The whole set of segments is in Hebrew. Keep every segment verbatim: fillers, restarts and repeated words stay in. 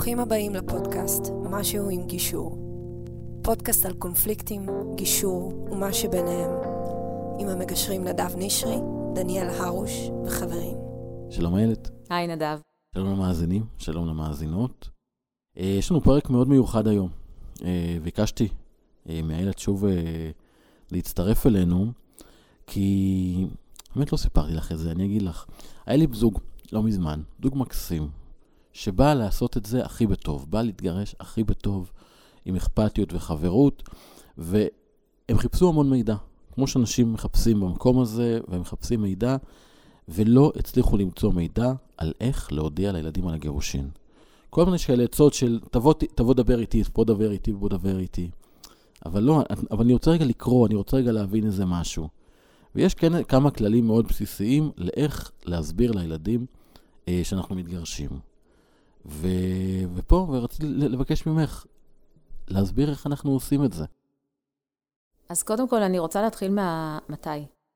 ברוכים הבאים לפודקאסט משהו עם גישור. פודקאסט על קונפליקטים, גישור ומה שביניהם. עם המגשרים נדב נשרי, דניאל הרוש וחברים. שלום איילת. היי נדב. שלום למאזינים, שלום למאזינות. יש לנו פרק מאוד מיוחד היום. ביקשתי מאיילת שוב להצטרף אלינו, כי באמת לא סיפרתי לך את זה, אני אגיד לך. היה לי זוג לא מזמן, זוג מקסים, שבא לעשות את זה הכי בטוב, בא להתגרש הכי בטוב, עם אכפתיות וחברות, והם חיפשו המון מידע, כמו שאנשים מחפשים במקום הזה, והם מחפשים מידע, ולא הצליחו למצוא מידע על איך להודיע לילדים על הגירושין. כל מיני כאלה עצות של, תבוא, תבוא דבר איתי, בוא דבר איתי, בוא דבר איתי. אבל לא, אבל אני רוצה רגע לקרוא, אני רוצה רגע להבין איזה משהו. ויש כן כמה כללים מאוד בסיסיים לאיך להסביר לילדים אה, שאנחנו מתגרשים. ו... ופה, ורציתי לבקש ממך להסביר איך אנחנו עושים את זה. אז קודם כל אני רוצה להתחיל מהמתי.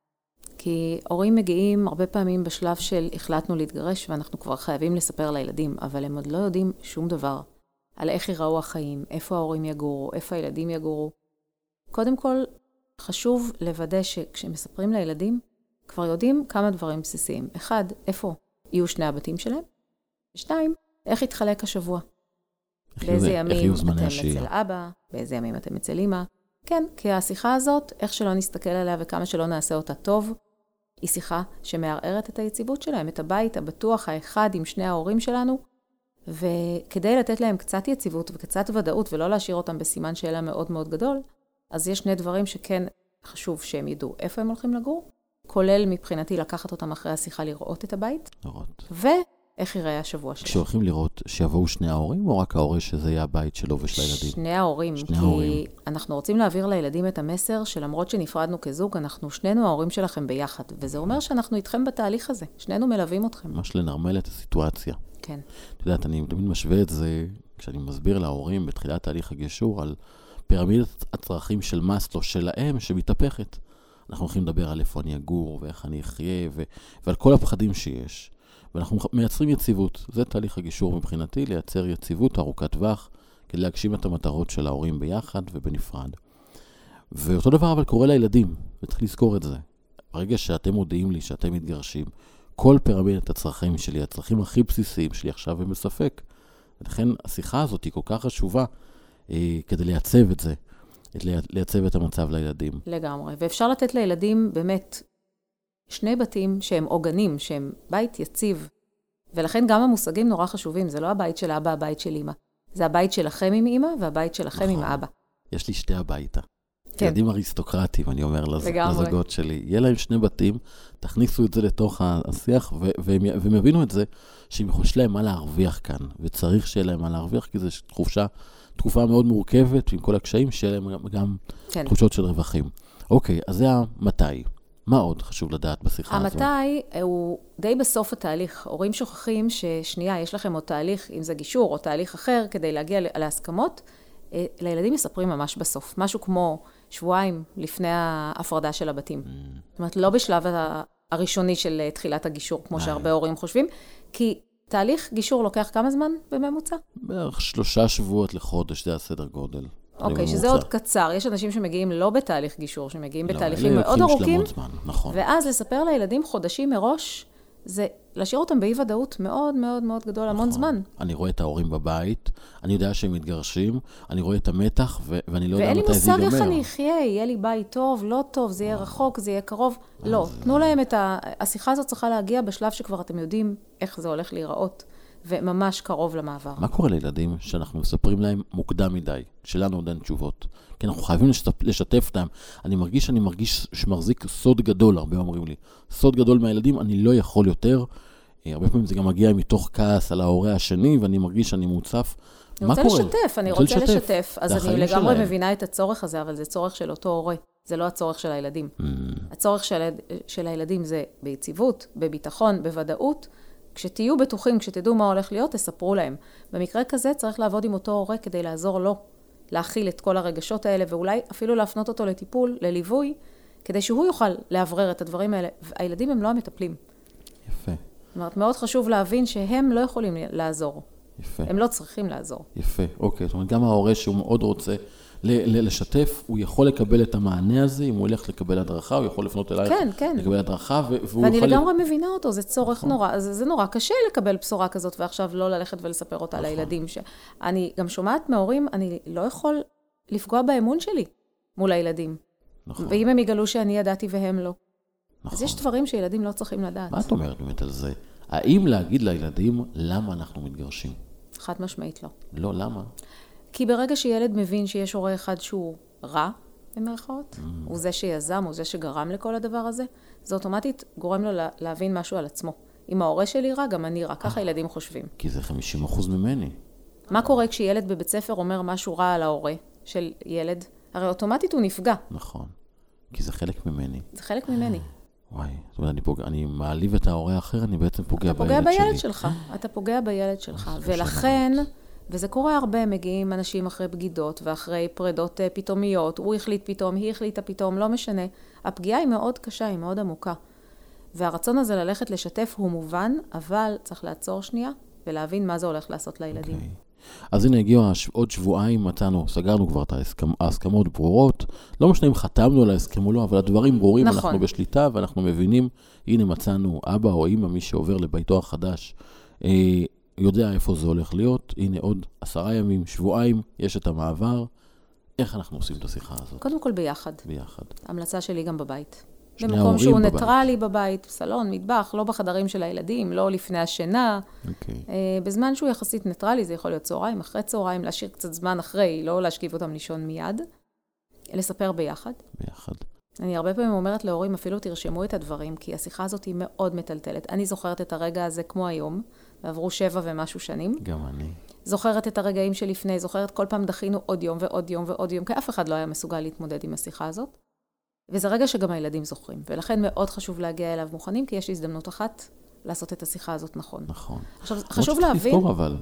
כי הורים מגיעים הרבה פעמים בשלב של החלטנו להתגרש, ואנחנו כבר חייבים לספר לילדים, אבל הם עוד לא יודעים שום דבר על איך ייראו החיים, איפה ההורים יגורו, איפה הילדים יגורו. קודם כל, חשוב לוודא שכשמספרים לילדים, כבר יודעים כמה דברים בסיסיים. אחד, איפה יהיו שני הבתים שלהם? ושתיים, איך יתחלק השבוע? באיזה ימים אתם אצל אבא, באיזה ימים אתם אצל אמא. כן, כי השיחה הזאת, איך שלא נסתכל עליה וכמה שלא נעשה אותה טוב, היא שיחה שמערערת את היציבות שלהם, את הבית הבטוח האחד עם שני ההורים שלנו, וכדי לתת להם קצת יציבות וקצת ודאות, ולא להשאיר אותם בסימן שאלה מאוד מאוד גדול, אז יש שני דברים שכן חשוב שהם ידעו איפה הם הולכים לגור, כולל מבחינתי לקחת אותם אחרי השיחה לראות את הבית, לראות. ואיך ייראה השבוע שלהם. כשהולכים לראות שיבואו שני ההורים, או רק ההורה שזה יהיה הבית שלו ושל הילדים? שני ההורים, שני כי ההורים. אנחנו רוצים להעביר לילדים את המסר שלמרות שנפרדנו כזוג, אנחנו שנינו ההורים שלכם ביחד, וזה אומר שאנחנו איתכם בתהליך הזה, שנינו מלווים אתכם. ממש לנרמל את הסיטואציה. כן. את יודעת, אני תמיד משווה את זה, כשאני מסביר להורים בתחילת תהליך הגישור, על פירמידת הצרכים של מאסלו שלהם שמתהפכת. אנחנו הולכים לדבר על איפה אני אגור, ואיך אני אחיה, ו... ועל כל הפחדים שיש. ואנחנו מייצרים יציבות. זה תהליך הגישור מבחינתי, לייצר יציבות ארוכת טווח, כדי להגשים את המטרות של ההורים ביחד ובנפרד. ואותו דבר אבל קורה לילדים, וצריך לזכור את זה. ברגע שאתם מודיעים לי שאתם מתגרשים, כל פירמידת הצרכים שלי, הצרכים הכי בסיסיים שלי עכשיו הם בספק. ולכן השיחה הזאת היא כל כך חשובה, אה, כדי לייצב את זה, לייצב את המצב לילדים. לגמרי. ואפשר לתת לילדים באמת שני בתים שהם עוגנים, שהם בית יציב. ולכן גם המושגים נורא חשובים. זה לא הבית של אבא, הבית של אמא. זה הבית שלכם עם אמא, והבית שלכם נכון. עם אבא. יש לי שתי הביתה. כן. ילדים אריסטוקרטיים, אני אומר לז... לגמרי. לזגות שלי. יהיה להם שני בתים, תכניסו את זה לתוך השיח, ו- והם, והם יבינו את זה, שהם יש להם מה להרוויח כאן, וצריך שיהיה להם מה להרוויח, כי זו תחושה, תקופה מאוד מורכבת, עם כל הקשיים, שיהיה להם גם, גם כן. תחושות של רווחים. אוקיי, אז זה המתי. מה עוד חשוב לדעת בשיחה הזו? המתי הוא די בסוף התהליך. הורים שוכחים ששנייה, יש לכם עוד תהליך, אם זה גישור או תהליך אחר, כדי להגיע להסכמות. לילדים מספרים ממש בסוף. משהו כמו שבועיים לפני ההפרדה של הבתים. Mm. זאת אומרת, לא בשלב הראשוני של תחילת הגישור, כמו שהרבה הורים חושבים, כי תהליך גישור לוקח כמה זמן בממוצע? בערך שלושה שבועות לחודש, זה הסדר גודל. אוקיי, שזה עוד קצר. יש אנשים שמגיעים לא בתהליך גישור, שמגיעים לא, בתהליכים מאוד ארוכים. זמן, נכון. ואז לספר לילדים חודשים מראש, זה להשאיר אותם באי ודאות מאוד מאוד מאוד גדול, המון זמן. אני רואה את ההורים בבית, אני יודע שהם מתגרשים, אני רואה את המתח, ו- ואני לא יודע מתי זה ייגמר. ואין לי מושג איך אני אחיה, יהיה לי בית טוב, לא טוב, זה יהיה רחוק, זה יהיה קרוב. לא, תנו להם את ה... השיחה הזאת צריכה להגיע בשלב שכבר אתם יודעים איך זה הולך להיראות, וממש קרוב למעבר. מה קורה לילדים שאנחנו מספרים להם מוקדם מדי, שלנו עוד אין תשובות? כי אנחנו חייבים לשתף, לשתף להם. אני מרגיש, אני מרגיש שמחזיק סוד גדול, הרבה אומרים לי. סוד גדול מהילדים, אני לא יכול יותר. הרבה פעמים זה גם מגיע מתוך כעס על ההורה השני, ואני מרגיש שאני מוצף. אני רוצה לשתף, אני רוצה לשתף. אז אני לגמרי מבינה את הצורך הזה, אבל זה צורך של אותו הורה. זה לא הצורך של הילדים. הצורך של הילדים זה ביציבות, בביטחון, בוודאות. כשתהיו בטוחים, כשתדעו מה הולך להיות, תספרו להם. במקרה כזה צריך לעבוד עם אותו הורה כדי לעזור לו, להכיל את כל הרגשות האלה, ואולי אפילו להפנות אותו לטיפול, לליווי, כדי שהוא יוכל להברר את הדברים האלה. הילדים הם לא המטפלים. יפה. זאת אומרת, מאוד חשוב להבין שהם לא יכולים לעזור. יפה. הם לא צריכים לעזור. יפה, אוקיי. זאת אומרת, גם ההורה שהוא מאוד רוצה ל- ל- לשתף, הוא יכול לקבל את המענה הזה, אם הוא הולך לקבל הדרכה, הוא יכול לפנות אלייך כן, כן. לקבל הדרכה, ו- והוא ואני יוכל... לגמרי מבינה אותו, זה צורך נכון. נורא, זה, זה נורא קשה לקבל בשורה כזאת, ועכשיו לא ללכת ולספר אותה נכון. לילדים. ש... אני גם שומעת מההורים, אני לא יכול לפגוע באמון שלי מול הילדים. נכון. ואם הם יגלו שאני ידעתי והם לא. נכון. אז יש דברים שילדים לא צריכים לדעת. מה את אומרת באמת על זה? האם להגיד לילדים למה אנחנו מתגרשים? חד משמעית לא. לא, למה? כי ברגע שילד מבין שיש הורה אחד שהוא רע, במרכאות, mm. הוא זה שיזם, הוא זה שגרם לכל הדבר הזה, זה אוטומטית גורם לו לה, להבין משהו על עצמו. אם ההורה שלי רע, גם אני רע. ככה ילדים חושבים. כי זה חמישים אחוז ממני. מה קורה כשילד בבית ספר אומר משהו רע על ההורה של ילד? הרי אוטומטית הוא נפגע. נכון. כי זה חלק ממני. זה חלק ממני. וואי, זאת אומרת, אני, פוג... אני מעליב את ההורה האחר, אני בעצם פוגע אתה פוגע בילד שלי. בילד שלך. אתה פוגע בילד שלך. ולכן, וזה קורה הרבה, מגיעים אנשים אחרי בגידות ואחרי פרדות פתאומיות, הוא החליט פתאום, היא החליטה פתאום, לא משנה. הפגיעה היא מאוד קשה, היא מאוד עמוקה. והרצון הזה ללכת לשתף הוא מובן, אבל צריך לעצור שנייה ולהבין מה זה הולך לעשות לילדים. Okay. אז הנה הגיעו עוד שבועיים, מצאנו, סגרנו כבר את ההסכמ... ההסכמות ברורות, לא משנה אם חתמנו על ההסכם או לא, אבל הדברים ברורים, נכון. אנחנו בשליטה ואנחנו מבינים, הנה מצאנו אבא או אמא, מי שעובר לביתו החדש, אה, יודע איפה זה הולך להיות, הנה עוד עשרה ימים, שבועיים, יש את המעבר, איך אנחנו עושים את השיחה הזאת? קודם כל ביחד. ביחד. המלצה שלי גם בבית. במקום שהוא בבית. ניטרלי בבית, סלון, מטבח, לא בחדרים של הילדים, לא לפני השינה. Okay. בזמן שהוא יחסית ניטרלי, זה יכול להיות צהריים, אחרי צהריים, להשאיר קצת זמן אחרי, לא להשכיב אותם לישון מיד. לספר ביחד. ביחד. אני הרבה פעמים אומרת להורים, אפילו תרשמו את הדברים, כי השיחה הזאת היא מאוד מטלטלת. אני זוכרת את הרגע הזה כמו היום, ועברו שבע ומשהו שנים. גם אני. זוכרת את הרגעים שלפני, זוכרת כל פעם דחינו עוד יום ועוד יום ועוד יום, כי אף אחד לא היה מסוגל להתמודד עם השיחה הזאת. וזה רגע שגם הילדים זוכרים, ולכן מאוד חשוב להגיע אליו מוכנים, כי יש הזדמנות אחת לעשות את השיחה הזאת נכון. נכון. עכשיו, חשוב להבין... צריך לזכור אבל,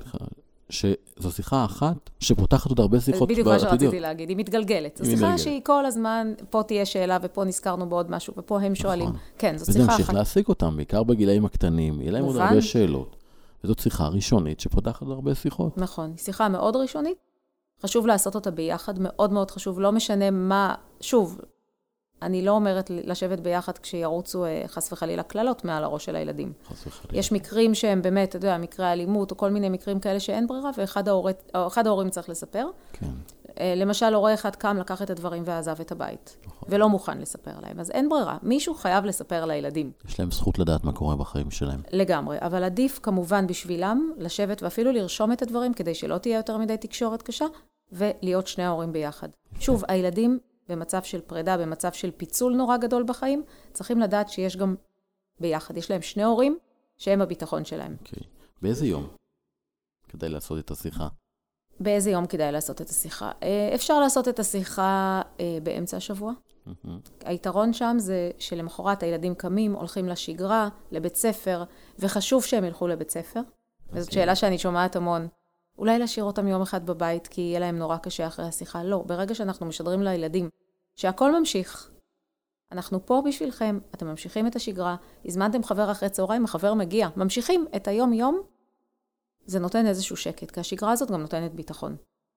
שזו שיחה אחת שפותחת עוד הרבה שיחות. בדיוק מה שרציתי להגיד, היא מתגלגלת. זו שיחה שהיא כל הזמן, פה תהיה שאלה, ופה נזכרנו בעוד משהו, ופה הם שואלים. כן, זו שיחה אחת. וזה ממשיך להעסיק אותם, בעיקר בגילאים הקטנים, יהיה להם עוד הרבה שאלות. וזאת שיחה ראשונית שפותחת עוד הרבה שיחות. נכון, שיחה מאוד ראשונית. חשוב לעשות אותה ביחד, מאוד מאוד חשוב, לא משנה מה, שוב, אני לא אומרת לשבת ביחד כשירוצו חס וחלילה כללות מעל הראש של הילדים. חס וחלילה. יש מקרים שהם באמת, אתה יודע, מקרי אלימות או כל מיני מקרים כאלה שאין ברירה, ואחד ההורים, אחד ההורים צריך לספר. כן. למשל, הורה אחד קם, לקח את הדברים ועזב את הבית, נכון. ולא מוכן לספר להם. אז אין ברירה. מישהו חייב לספר לילדים. יש להם זכות לדעת מה קורה בחיים שלהם. לגמרי. אבל עדיף כמובן בשבילם לשבת ואפילו לרשום את הדברים, כדי שלא תהיה יותר מדי תקשורת קשה, ולהיות שני ההורים ביחד. שוב, הילדים במצב של פרידה, במצב של פיצול נורא גדול בחיים, צריכים לדעת שיש גם ביחד. יש להם שני הורים שהם הביטחון שלהם. אוקיי. באיזה יום כדאי לעשות את השיחה? באיזה יום כדאי לעשות את השיחה? אפשר לעשות את השיחה באמצע השבוע. Mm-hmm. היתרון שם זה שלמחרת הילדים קמים, הולכים לשגרה, לבית ספר, וחשוב שהם ילכו לבית ספר. Okay. וזאת שאלה שאני שומעת המון. אולי להשאיר אותם יום אחד בבית, כי יהיה להם נורא קשה אחרי השיחה. לא, ברגע שאנחנו משדרים לילדים שהכל ממשיך, אנחנו פה בשבילכם, אתם ממשיכים את השגרה, הזמנתם חבר אחרי צהריים, החבר מגיע, ממשיכים את היום-יום, זה נותן איזשהו שקט, כי השגרה הזאת גם נותנת ביטחון.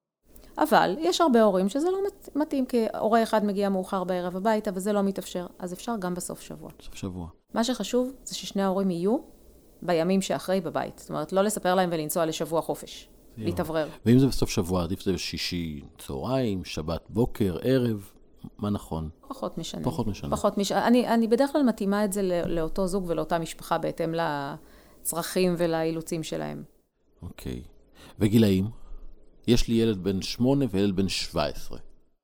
אבל יש הרבה הורים שזה לא מתאים, כי הורה אחד מגיע מאוחר בערב הביתה, וזה לא מתאפשר, אז אפשר גם בסוף שבוע. בסוף שבוע. מה שחשוב זה ששני ההורים יהיו בימים שאחרי בבית. זאת אומרת, לא לספר להם ולנסוע לשבוע חופש. להתעברר. ואם זה בסוף שבוע, עדיף זה שישי צהריים, שבת בוקר, ערב, מה נכון? פחות משנה. פחות משנה. פחות משנה. אני, אני בדרך כלל מתאימה את זה לאותו זוג ולאותה משפחה, בהתאם לצרכים ולאילוצים שלהם. אוקיי. וגילאים? יש לי ילד בן שמונה וילד בן שבע עשרה.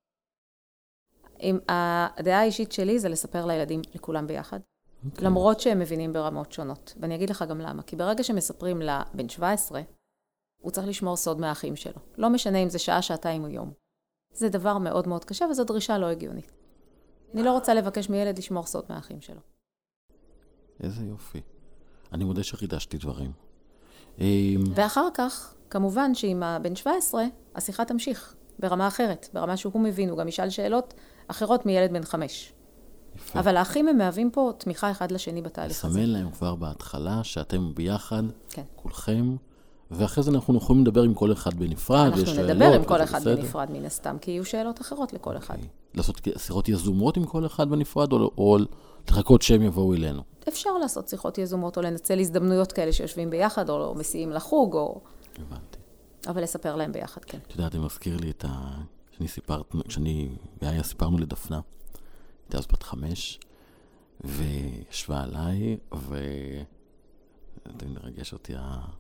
עם הדעה האישית שלי זה לספר לילדים לכולם ביחד. Okay. למרות שהם מבינים ברמות שונות. ואני אגיד לך גם למה. כי ברגע שמספרים לבן שבע עשרה, הוא צריך לשמור סוד מהאחים שלו. לא משנה אם זה שעה, שעתיים או יום. זה דבר מאוד מאוד קשה, וזו דרישה לא הגיונית. אני לא רוצה לבקש מילד לשמור סוד מהאחים שלו. איזה יופי. אני מודה שחידשתי דברים. ואחר כך, כמובן שעם הבן שבע עשרה, השיחה תמשיך ברמה אחרת, ברמה שהוא מבין, הוא גם ישאל שאלות אחרות מילד בן חמש. יפה. אבל האחים הם מהווים פה תמיכה אחד לשני בתהליך הזה. לסמן להם כבר בהתחלה שאתם ביחד, כן. כולכם, ואחרי זה אנחנו יכולים לדבר עם כל אחד בנפרד. אנחנו נדבר עם כל אחד בנפרד מן הסתם, כי יהיו שאלות אחרות לכל אחד. לעשות שיחות יזומות עם כל אחד בנפרד, או לחכות שהם יבואו אלינו? אפשר לעשות שיחות יזומות, או לנצל הזדמנויות כאלה שיושבים ביחד, או מסיעים לחוג, או... הבנתי. אבל לספר להם ביחד, כן. אתה יודע, זה מזכיר לי את ה... כשאני סיפרת, כשאני... והיה סיפרנו לדפנה, הייתה אז בת חמש, וישבה עליי, ו... אתה מרגש אותי,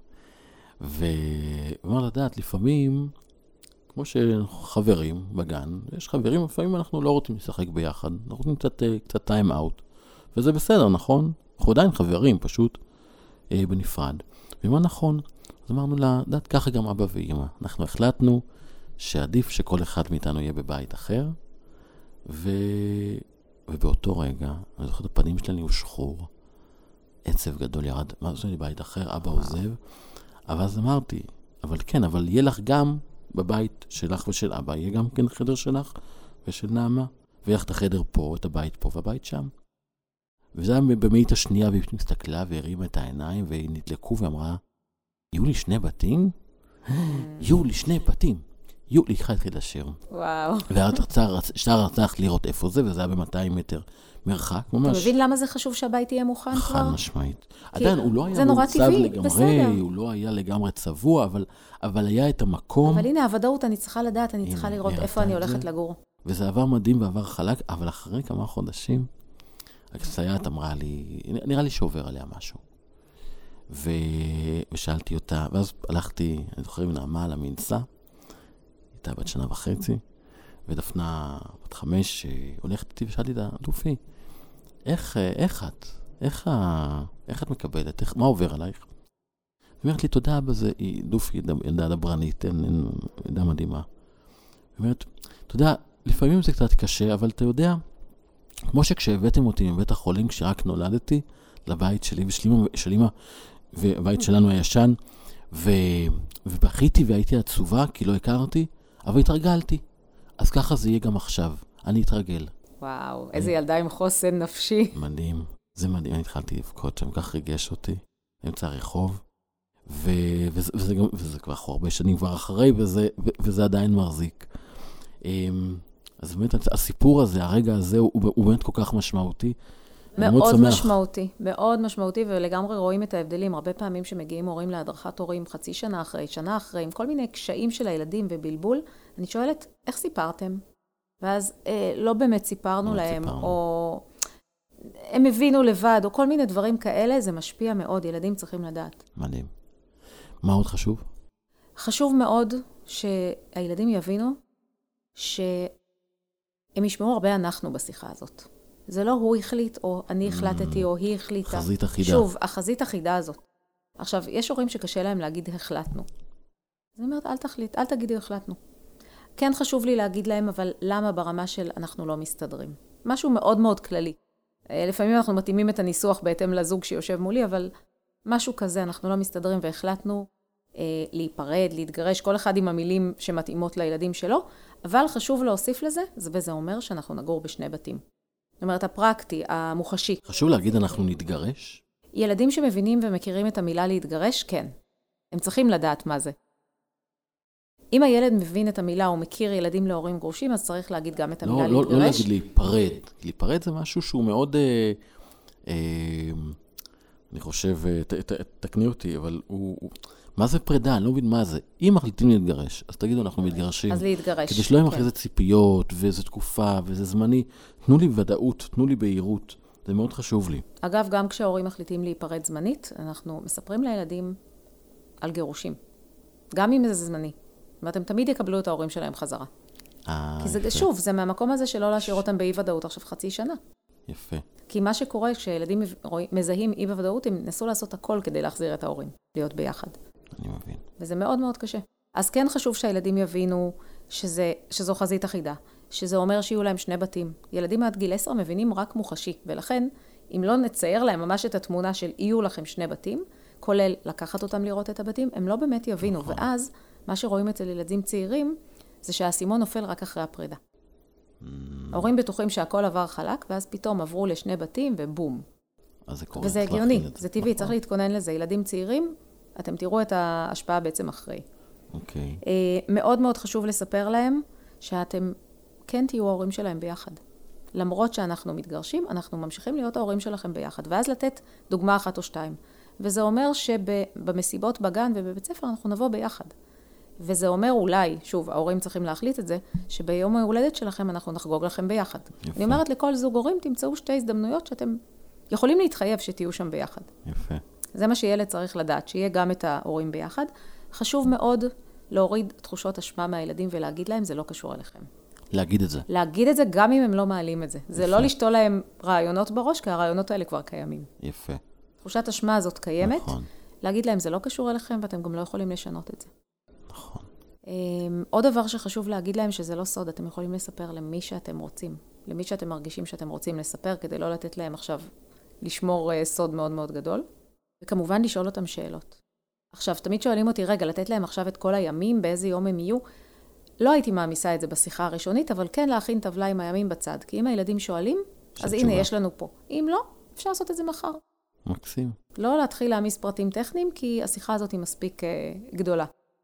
ואומר לדעת, לפעמים, כמו שחברים בגן, יש חברים, לפעמים אנחנו לא רוצים לשחק ביחד, אנחנו רוצים קצת, קצת טיים אאוט, וזה בסדר, נכון? אנחנו עדיין חברים, פשוט אה, בנפרד. ומה נכון? אז אמרנו לה, דעת, ככה גם אבא ואמא. אנחנו החלטנו שעדיף שכל אחד מאיתנו יהיה בבית אחר, ו... ובאותו רגע, אני זוכר את הפנים שלנו הוא שחור, עצב גדול ירד, מה זה לי בית אחר, אבא עוזב, אבל אז אמרתי, אבל כן, אבל יהיה לך גם בבית שלך ושל אבא, יהיה גם כן חדר שלך ושל נעמה, ויהיה לך את החדר פה, את הבית פה והבית שם. וזה היה במאית השנייה, והיא מסתכלה והרימה את העיניים, והיא נדלקו ואמרה, יהיו לי שני בתים? יהיו לי שני בתים. יהיו לי אחד התחיל לשיר. וואו. והשאר רצה לראות איפה זה, וזה היה ב-מאתיים מטר מרחק, ממש. אתה מבין למה זה חשוב שהבית יהיה מוכן כבר? חד משמעית. עדיין, הוא לא היה זה נורא טבעי, בסדר. הוא לא היה לגמרי צבוע, אבל היה את המקום. אבל הנה, הוודאות, אני צריכה לדעת, אני צריכה לראות איפה אני הולכת לגור. וזה עבר מדהים ועבר חלק, אבל אחרי כמה חודשים, הסייעת אמרה לי, נראה לי שעובר עליה משהו. ושאלתי אותה, ואז הלכתי, אני זוכר עם נעמה על המנסה, הייתה בת שנה וחצי, ודפנה בת חמש, הולכת איתי ושאלתי אותה, דופי, איך, איך את? איך, איך את מקבלת? איך, מה עובר עלייך? היא אומרת לי, תודה אבא, זה, דופי, ילדה דברנית, ילדה מדהימה. היא אומרת, תודה, לפעמים זה קצת קשה, אבל אתה יודע, כמו שכשהבאתם אותי מבית החולים, כשרק נולדתי, לבית שלי ושל אמא, והבית שלנו הישן, ו... ובכיתי והייתי עצובה, כי לא הכרתי, אבל התרגלתי. אז ככה זה יהיה גם עכשיו. אני אתרגל. וואו, איזה ילדה עם חוסן נפשי. מדהים. זה מדהים. אני התחלתי לבכות שם, כך ריגש אותי. באמצע הרחוב. ו... וזה, וזה, גם... וזה כבר הרבה שנים כבר אחרי, וזה, ו... וזה עדיין מחזיק. אז באמת, הסיפור הזה, הרגע הזה, הוא, הוא באמת כל כך משמעותי. מאוד משמעותי, מאוד משמעותי, ולגמרי רואים את ההבדלים. הרבה פעמים שמגיעים הורים להדרכת הורים חצי שנה אחרי, שנה אחרי, עם כל מיני קשיים של הילדים ובלבול, אני שואלת, איך סיפרתם? ואז אה, לא באמת סיפרנו להם, סיפרנו. או הם הבינו לבד, או כל מיני דברים כאלה, זה משפיע מאוד, ילדים צריכים לדעת. מדהים. מה עוד חשוב? חשוב מאוד שהילדים יבינו שהם ישמעו הרבה אנחנו בשיחה הזאת. זה לא הוא החליט, או אני החלטתי, או היא החליטה. חזית אחידה. שוב, החזית אחידה הזאת. עכשיו, יש הורים שקשה להם להגיד, החלטנו. זאת אומרת, אל תחליט, אל תגידי, החלטנו. כן חשוב לי להגיד להם, אבל למה ברמה של אנחנו לא מסתדרים? משהו מאוד מאוד כללי. לפעמים אנחנו מתאימים את הניסוח בהתאם לזוג שיושב מולי, אבל משהו כזה, אנחנו לא מסתדרים, והחלטנו אה, להיפרד, להתגרש, כל אחד עם המילים שמתאימות לילדים שלו, אבל חשוב להוסיף לזה, וזה אומר שאנחנו נגור בשני בתים. זאת אומרת, הפרקטי, המוחשי. חשוב להגיד, אנחנו נתגרש? ילדים שמבינים ומכירים את המילה להתגרש, כן. הם צריכים לדעת מה זה. אם הילד מבין את המילה או מכיר ילדים להורים גרושים, אז צריך להגיד גם את המילה לא, להתגרש. לא, לא להגיד להיפרד. להיפרד זה משהו שהוא מאוד, אה, אה, אני חושב, ת, ת, תקני אותי, אבל הוא, הוא, מה זה פרידה? אני לא מבין מה זה. אם מחליטים להתגרש, אז תגידו, אנחנו מתגרשים. אז להתגרש. כדי שלא יהיה אחרי זה ציפיות, וזה תקופה, וזה זמני. תנו לי ודאות, תנו לי בהירות. זה מאוד חשוב לי. אגב, גם כשההורים מחליטים להיפרד זמנית, אנחנו מספרים לילדים על גירושים. גם אם זה זמני. ואתם תמיד יקבלו את ההורים שלהם חזרה. אה, כי זה, יפה. שוב, זה מהמקום הזה שלא להשאיר אותם באי ודאות עכשיו חצי שנה. יפה. כי מה שקורה, כשילדים מזהים אי ודאות, הם נסו לעשות הכל כדי להחזיר את ההורים, להיות ביחד. אני מבין. וזה מאוד מאוד קשה. אז כן חשוב שהילדים יבינו שזה, שזו חזית אחידה, שזה אומר שיהיו להם שני בתים. ילדים עד גיל עשר מבינים רק מוחשי, ולכן, אם לא נצייר להם ממש את התמונה של יהיו לכם שני בתים, כולל לקחת אותם לראות את הבתים, הם לא באמת יבינו. נכון. ואז, מה שרואים אצל ילדים צעירים, זה שהאסימון נופל רק אחרי הפרידה. Mm. ההורים בטוחים שהכל עבר חלק, ואז פתאום עברו לשני בתים ובום. אז זה קורה. וזה הגיוני, זה טבעי, נכון. צריך להתכונן לזה. ילדים צעירים, אתם תראו את ההשפעה בעצם אחרי. אוקיי. Okay. מאוד מאוד חשוב לספר להם שאתם כן תהיו ההורים שלהם ביחד. למרות שאנחנו מתגרשים, אנחנו ממשיכים להיות ההורים שלכם ביחד. ואז לתת דוגמה אחת או שתיים. וזה אומר שבמסיבות בגן ובבית ספר אנחנו נבוא ביחד. וזה אומר אולי, שוב, ההורים צריכים להחליט את זה, שביום ההולדת שלכם אנחנו נחגוג לכם ביחד. יפה. אני אומרת לכל זוג הורים, תמצאו שתי הזדמנויות שאתם יכולים להתחייב שתהיו שם ביחד. יפה. זה מה שילד צריך לדעת, שיהיה גם את ההורים ביחד. חשוב מאוד להוריד תחושות אשמה מהילדים ולהגיד להם, זה לא קשור אליכם. להגיד את זה. להגיד את זה גם אם הם לא מעלים את זה. זה לא לשתול להם רעיונות בראש, כי הרעיונות האלה כבר קיימים. יפה. תחושת אשמה הזאת קיימת. נכון. להגיד להם, זה לא קשור אליכם, ואתם גם לא יכולים לשנות את זה. נכון. עוד דבר שחשוב להגיד להם, שזה לא סוד, אתם יכולים לספר למי שאתם רוצים. למי שאתם מרגישים שאתם רוצים לספר, כדי לא לתת להם עכשיו לשמור סוד מאוד מאוד גדול. וכמובן לשאול אותם שאלות. עכשיו, תמיד שואלים אותי, רגע, לתת להם עכשיו את כל הימים, באיזה יום הם יהיו. לא הייתי מאמיסה את זה בשיחה הראשונית, אבל כן להכין טבלה עם הימים בצד. כי אם הילדים שואלים, אז הנה, יש לנו פה. אם לא, אפשר לעשות את זה מחר. מקסים. לא להתחיל להעמיס פרטים טכניים, כי השיחה הזאת היא מספיק אה, גדולה.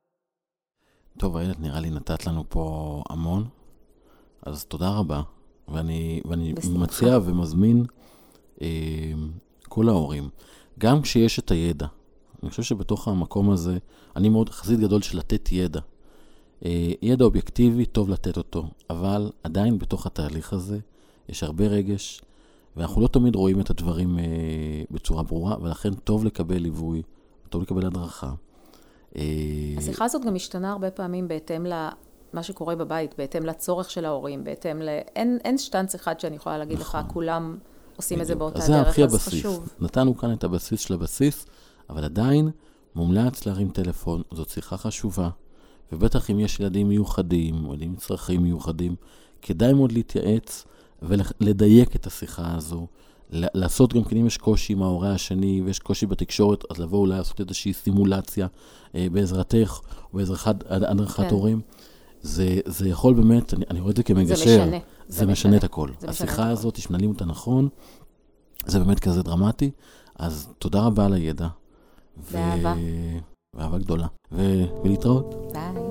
טוב, איילת, נראה לי נתת לנו פה המון, אז תודה רבה. ואני, ואני מציע ומזמין אה, כל ההורים, גם כשיש את הידע. אני חושב שבתוך המקום הזה, אני מאוד חסיד גדול של לתת ידע. אה, ידע אובייקטיבי, טוב לתת אותו, אבל עדיין בתוך התהליך הזה יש הרבה רגש, ואנחנו לא תמיד רואים את הדברים אה, בצורה ברורה, ולכן טוב לקבל ליווי, טוב לקבל הדרכה. אה... השיחה הזאת גם משתנה הרבה פעמים בהתאם למה שקורה בבית, בהתאם לצורך של ההורים, בהתאם ל... אין, אין שטנץ אחד שאני יכולה להגיד נכון. לך, כולם עושים בדיוק. את זה באותה אז דרך, זה הכי אז הבסיס. חשוב. נתנו כאן את הבסיס של הבסיס, אבל עדיין מומלץ להרים טלפון, זאת שיחה חשובה, ובטח אם יש ילדים מיוחדים, או ילדים עם צרכים מיוחדים, כדאי מאוד להתייעץ ולדייק את השיחה הזו, לעשות גם כן אם יש קושי עם ההורה השני, ויש קושי בתקשורת, אז לבוא אולי לעשות איזושהי סימולציה אה, בעזרתך, או בעזרת הדרכת כן. הורים. זה, זה יכול באמת, אני, אני רואה את זה כמגשר. זה משנה. זה, זה משנה, משנה את הכל. השיחה הזאת, שמנהלים אותה נכון, זה באמת כזה דרמטי. אז תודה רבה על הידע. באהבה. ואהבה גדולה. ו... ולהתראות. ביי.